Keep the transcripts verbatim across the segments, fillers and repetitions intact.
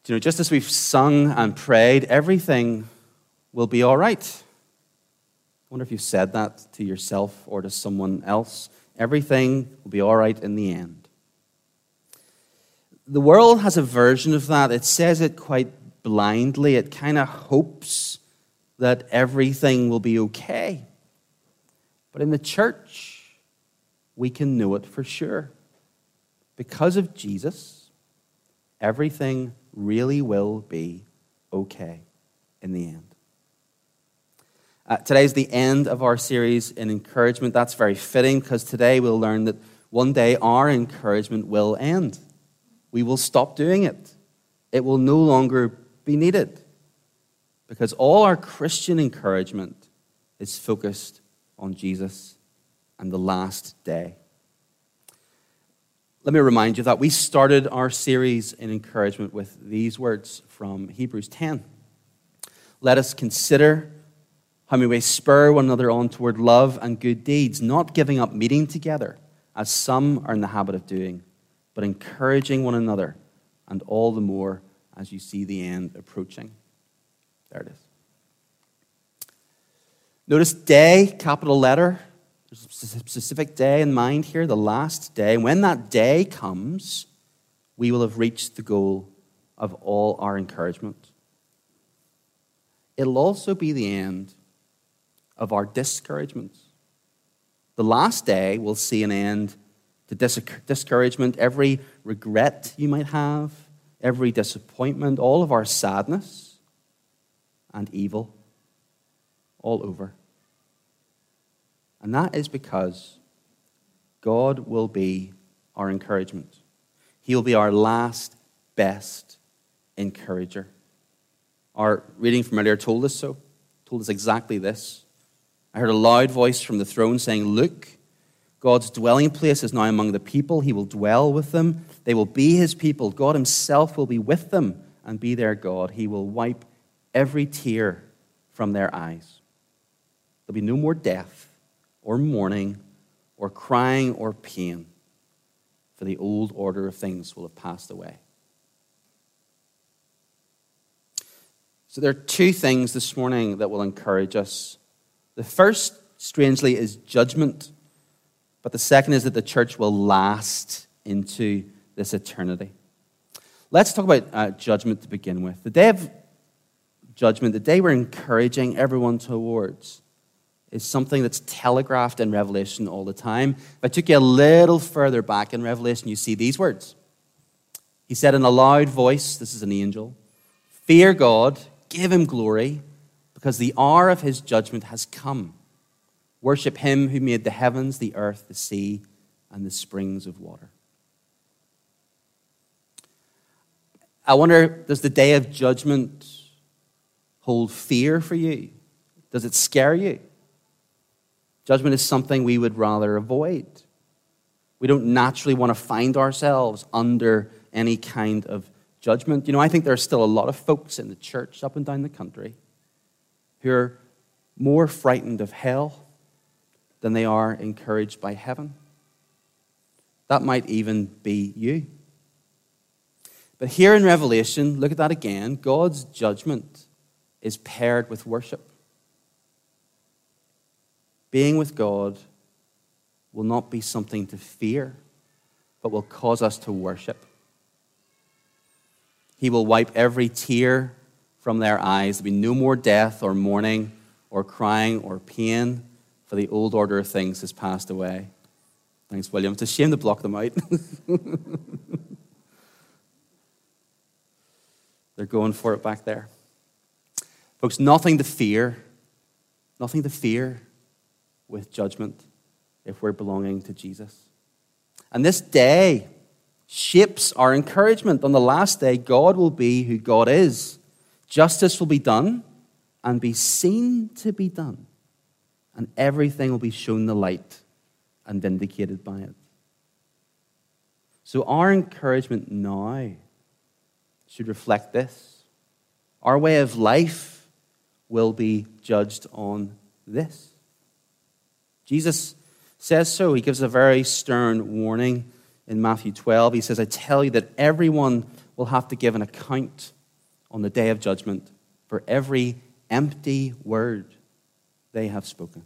You know, just as we've sung and prayed, everything will be all right. I wonder if you've said that to yourself or to someone else. Everything will be all right in the end. The world has a version of that. It says it quite blindly. It kind of hopes that everything will be okay. But in the church, we can know it for sure. Because of Jesus, everything really will be okay in the end. Uh, today's the end of our series in encouragement. That's very fitting because today we'll learn that one day our encouragement will end. We will stop doing it. It will no longer be needed because all our Christian encouragement is focused on Jesus and the last day. Let me remind you that we started our series in encouragement with these words from Hebrews ten. Let us consider how we may spur one another on toward love and good deeds, not giving up meeting together, as some are in the habit of doing, but encouraging one another, and all the more as you see the end approaching. There it is. Notice day, capital letter. There's a specific day in mind here, the last day. And when that day comes, we will have reached the goal of all our encouragement. It'll also be the end of our discouragements. The last day will see an end to dis- discouragement, every regret you might have, every disappointment, all of our sadness and evil, all over. And that is because God will be our encouragement. He will be our last, best encourager. Our reading from earlier told us so, told us exactly this. I heard a loud voice from the throne saying, "Look, God's dwelling place is now among the people. He will dwell with them. They will be his people. God himself will be with them and be their God. He will wipe every tear from their eyes. There'll be no more death or mourning or crying or pain, for the old order of things will have passed away." So there are two things this morning that will encourage us. The first, strangely, is judgment. But the second is that the church will last into this eternity. Let's talk about uh, judgment to begin with. The day of judgment, the day we're encouraging everyone towards, is something that's telegraphed in Revelation all the time. If I took you a little further back in Revelation, you see these words. He said in a loud voice, this is an angel, "Fear God, give him glory, because the hour of his judgment has come. Worship him who made the heavens, the earth, the sea, and the springs of water." I wonder, does the day of judgment hold fear for you? Does it scare you? Judgment is something we would rather avoid. We don't naturally want to find ourselves under any kind of judgment. You know, I think there are still a lot of folks in the church up and down the country who are more frightened of hell than they are encouraged by heaven. That might even be you. But here in Revelation, look at that again, God's judgment is paired with worship. Being with God will not be something to fear, but will cause us to worship. He will wipe every tear from their eyes. There'll be no more death or mourning or crying or pain, for the old order of things has passed away. Thanks, William. It's a shame to block them out. They're going for it back there. Folks, nothing to fear. Nothing to fear with judgment if we're belonging to Jesus. And this day shapes our encouragement. On the last day, God will be who God is. Justice will be done and be seen to be done. And everything will be shown the light and vindicated by it. So our encouragement now should reflect this. Our way of life will be judged on this. Jesus says so. He gives a very stern warning in Matthew twelve. He says, "I tell you that everyone will have to give an account on the day of judgment for every empty word they have spoken.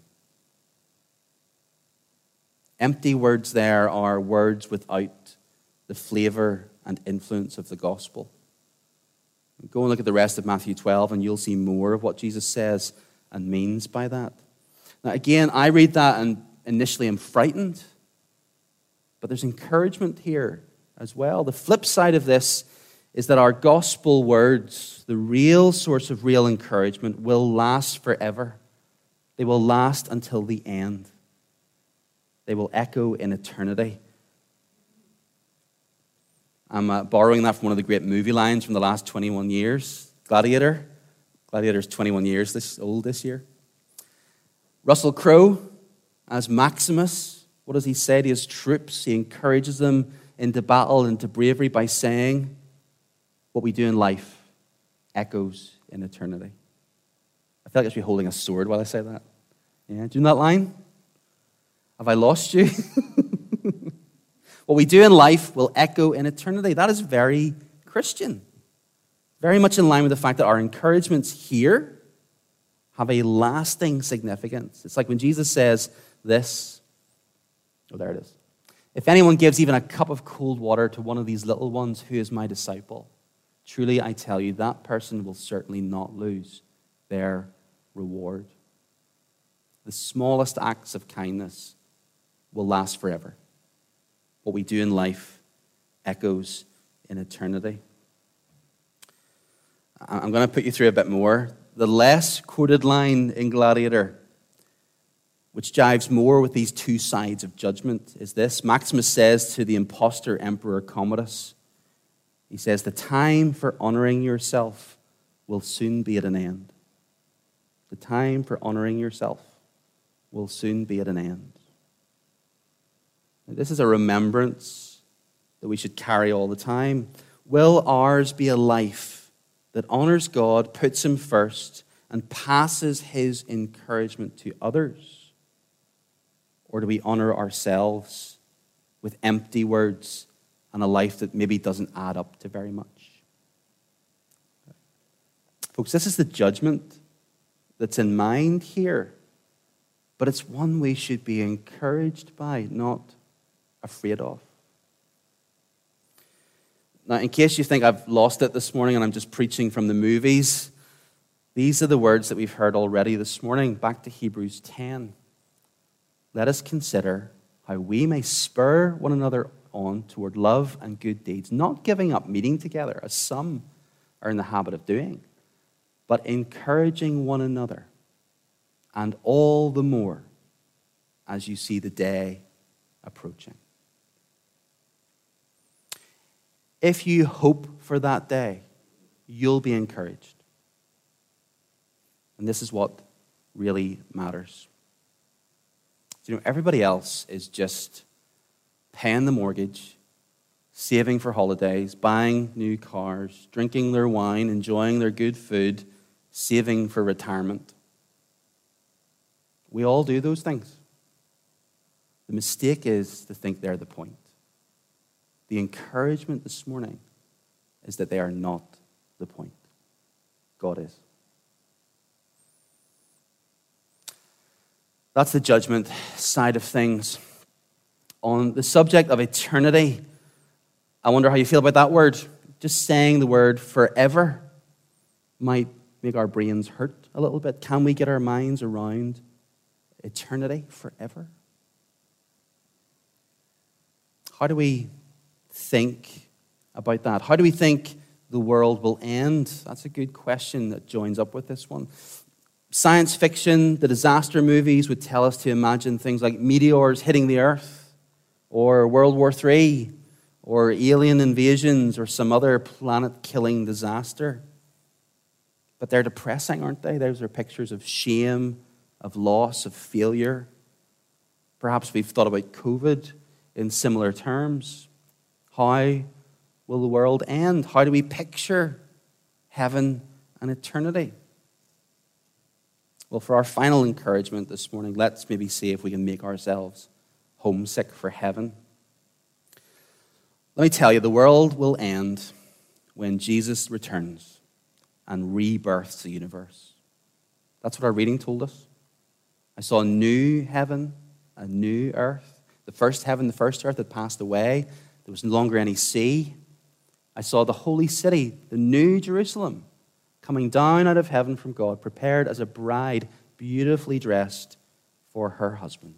Empty words there are words without the flavor and influence of the gospel. Go and look at the rest of Matthew twelve and you'll see more of what Jesus says and means by that. Now again, I read that and initially am frightened, but there's encouragement here as well. The flip side of this is that our gospel words, the real source of real encouragement, will last forever. They will last until the end. They will echo in eternity. I'm uh, borrowing that from one of the great movie lines from the last twenty-one years. Gladiator. Gladiator's twenty-one years this old this year. Russell Crowe as Maximus. What does he say to his troops? He encourages them into battle, into bravery by saying, what we do in life echoes in eternity. I feel like I should be holding a sword while I say that. Yeah, do you know that line? Have I lost you? What we do in life will echo in eternity. That is very Christian. Very much in line with the fact that our encouragements here have a lasting significance. It's like when Jesus says this. Oh, there it is. If anyone gives even a cup of cold water to one of these little ones who is my disciple, truly I tell you, that person will certainly not lose their reward. The smallest acts of kindness will last forever. What we do in life echoes in eternity. I'm going to put you through a bit more. The less quoted line in Gladiator, which jives more with these two sides of judgment, is this. Maximus says to the impostor Emperor Commodus, he says, the time for honoring yourself will soon be at an end. The time for honoring yourself will soon be at an end. Now, this is a remembrance that we should carry all the time. Will ours be a life that honors God, puts him first, and passes his encouragement to others? Or do we honor ourselves with empty words and a life that maybe doesn't add up to very much? Folks, this is the judgment that's in mind here, but it's one we should be encouraged by, not afraid of. Now, in case you think I've lost it this morning and I'm just preaching from the movies, these are the words that we've heard already this morning. Back to Hebrews ten. Let us consider how we may spur one another on toward love and good deeds, not giving up meeting together, as some are in the habit of doing, but encouraging one another, and all the more as you see the day approaching. If you hope for that day, you'll be encouraged. And this is what really matters. You know, everybody else is just paying the mortgage, saving for holidays, buying new cars, drinking their wine, enjoying their good food, saving for retirement. We all do those things. The mistake is to think they're the point. The encouragement this morning is that they are not the point. God is. That's the judgment side of things. On the subject of eternity, I wonder how you feel about that word. Just saying the word forever might make our brains hurt a little bit. Can we get our minds around eternity forever? How do we think about that? How do we think the world will end? That's a good question that joins up with this one. Science fiction, the disaster movies would tell us to imagine things like meteors hitting the earth, or World War Three, or alien invasions, or some other planet-killing disaster. But they're depressing, aren't they? Those are pictures of shame, of loss, of failure. Perhaps we've thought about COVID in similar terms. How will the world end? How do we picture heaven and eternity? Well, for our final encouragement this morning, let's maybe see if we can make ourselves homesick for heaven. Let me tell you, the world will end when Jesus returns and rebirths the universe. That's what our reading told us. I saw a new heaven, a new earth. The first heaven, the first earth had passed away. There was no longer any sea. I saw the holy city, the new Jerusalem, coming down out of heaven from God, prepared as a bride, beautifully dressed for her husband.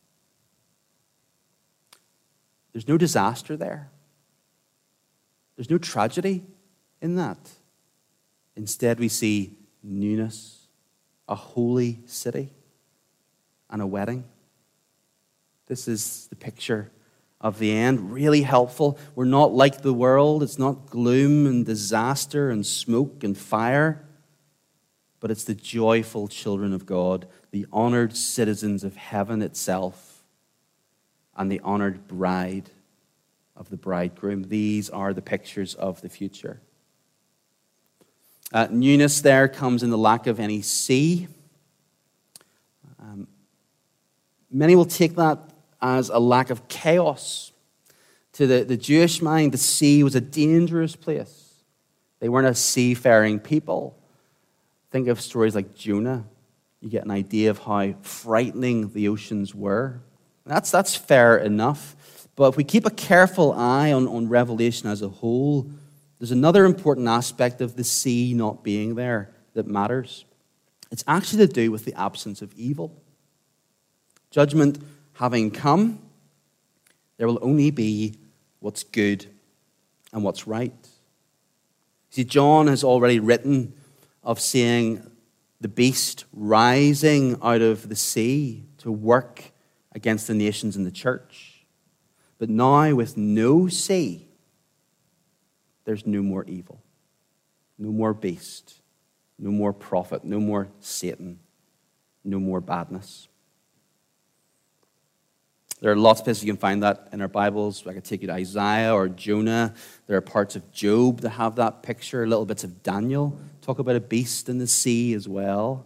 There's no disaster there. There's no tragedy in that. Instead, we see newness, a holy city, and a wedding. This is the picture of the end. Really helpful. We're not like the world. It's not gloom and disaster and smoke and fire. But it's the joyful children of God, the honored citizens of heaven itself, and the honored bride of the bridegroom. These are the pictures of the future. Uh, newness there comes in the lack of any sea. Um, many will take that as a lack of chaos. To the, the Jewish mind, the sea was a dangerous place. They weren't a seafaring people. Think of stories like Jonah. You get an idea of how frightening the oceans were. That's, that's fair enough. But if we keep a careful eye on, on Revelation as a whole, there's another important aspect of the sea not being there that matters. It's actually to do with the absence of evil. Judgment having come, there will only be what's good and what's right. See, John has already written of seeing the beast rising out of the sea to work against the nations in the church. But now, with no sea, there's no more evil, no more beast, no more prophet, no more Satan, no more badness. There are lots of places you can find that in our Bibles. I could take you to Isaiah or Jonah. There are parts of Job that have that picture, little bits of Daniel. Talk about a beast in the sea as well.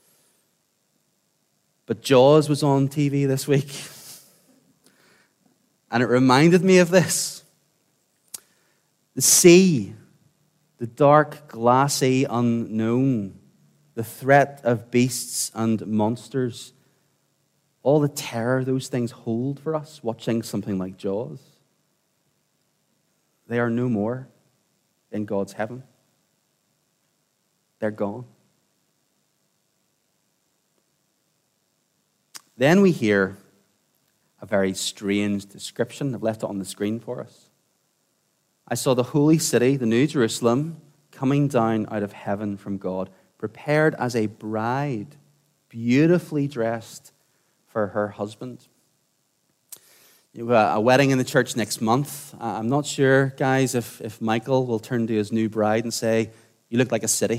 But Jaws was on T V this week. And it reminded me of this. The sea, the dark, glassy unknown, the threat of beasts and monsters, all the terror those things hold for us watching something like Jaws, they are no more in God's heaven. They're gone. Then we hear a very strange description. I've left it on the screen for us. I saw the holy city, the new Jerusalem, coming down out of heaven from God, prepared as a bride, beautifully dressed for her husband. You have a wedding in the church next month. I'm not sure, guys, if, if Michael will turn to his new bride and say, "You look like a city."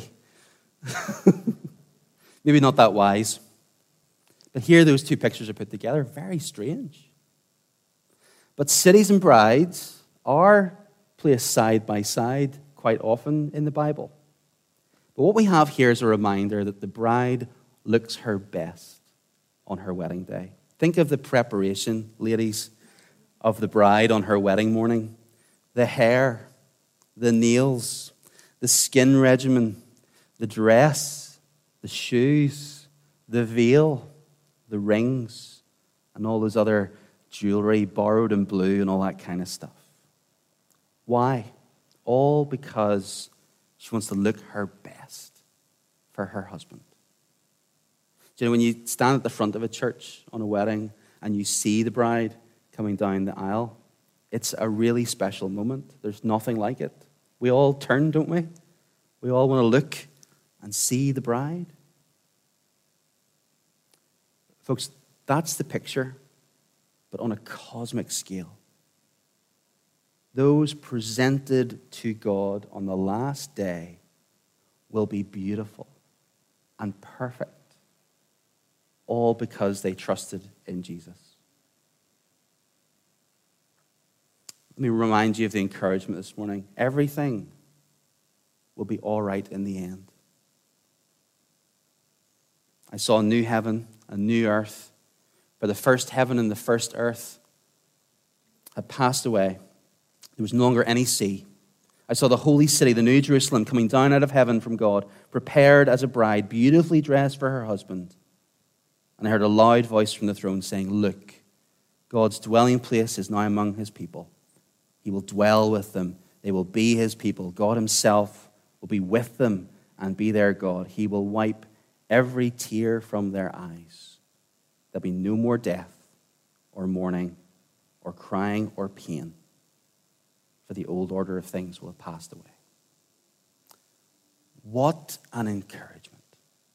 Maybe not that wise. But here those two pictures are put together. Very strange. But cities and brides are placed side by side quite often in the Bible. But what we have here is a reminder that the bride looks her best on her wedding day. Think of the preparation, ladies, of the bride on her wedding morning. The hair, the nails, the skin regimen, the dress, the shoes, the veil, the rings, and all those other jewelry, borrowed and blue, and all that kind of stuff. Why? All because she wants to look her best for her husband. Do you know, when you stand at the front of a church on a wedding and you see the bride coming down the aisle, it's a really special moment. There's nothing like it. We all turn, don't we? We all want to look and see the bride. Folks, that's the picture, but on a cosmic scale. Those presented to God on the last day will be beautiful and perfect, all because they trusted in Jesus. Let me remind you of the encouragement this morning. Everything will be all right in the end. I saw a new heaven, a new earth, for the first heaven and the first earth had passed away. There was no longer any sea. I saw the holy city, the new Jerusalem, coming down out of heaven from God, prepared as a bride, beautifully dressed for her husband. And I heard a loud voice from the throne saying, "Look, God's dwelling place is now among his people. He will dwell with them. They will be his people. God himself will be with them and be their God. He will wipe every tear from their eyes. There'll be no more death or mourning or crying or pain, for the old order of things will have passed away." What an encouragement.